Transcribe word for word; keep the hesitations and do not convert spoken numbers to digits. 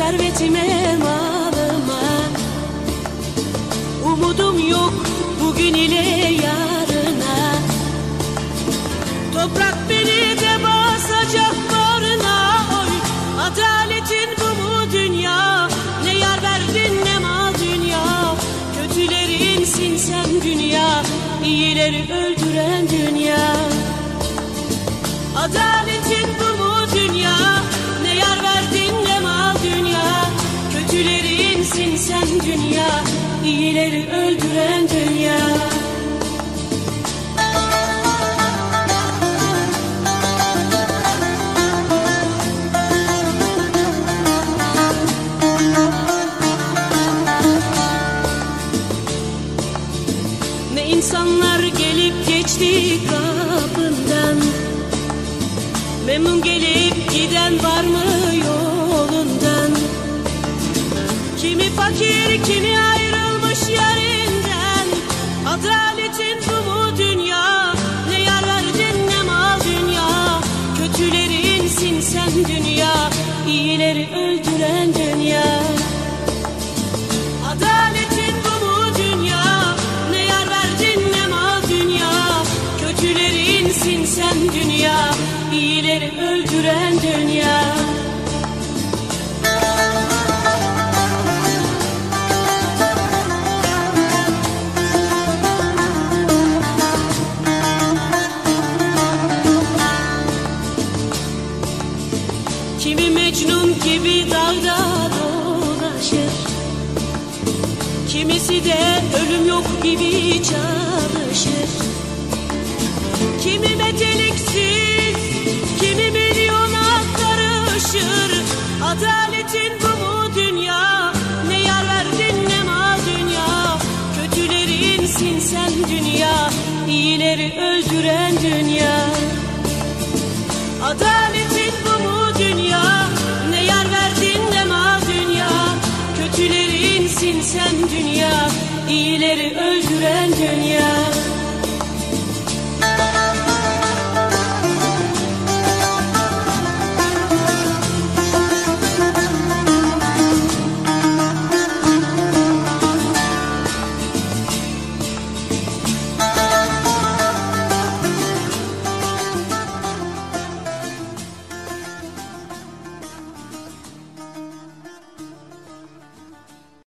servetime, malıma. Umudum yok bugün ile yarına. Toprak beni de basacak bağrına, oy. Adaletin bu mu dünya? Ne yar verdin ne mal dünya. Kötülerinsin sen dünya, iyileri öldüren dünya. Adaletin bu mu dünya? Ne yar verdin ne mal dünya. Kötülerinsin sen dünya, iyileri öldüren dünya. Ne insanlar gelip geçti kapından, memnun gelip giden var mı yolundan? Kimi fakir kimi ayrılmış yerinden. Adaletin bu mu dünya? Ne yar verdin ne mal dünya. Kötülerinsin sen dünya, iyileri öldüren dünya. Adaletin bu mu dünya? Ne yar verdin ne mal dünya. Kötülerinsin sen dünya, iyileri öldüren dünya. Kimi Mecnun gibi dağda dolaşır, kimisi de ölüm yok gibi çalışır. Kimi meteliksiz, kimi milyona karışır. Adaletin bu mu dünya? Ne yar verdin ne mal dünya. Kötülerinsin sen dünya, iyileri öldüren dünya. Adaletin bu mu dünya? Ne yar verdin ne mal dünya. Kötülerinsin sen dünya, iyileri öldüren dünya.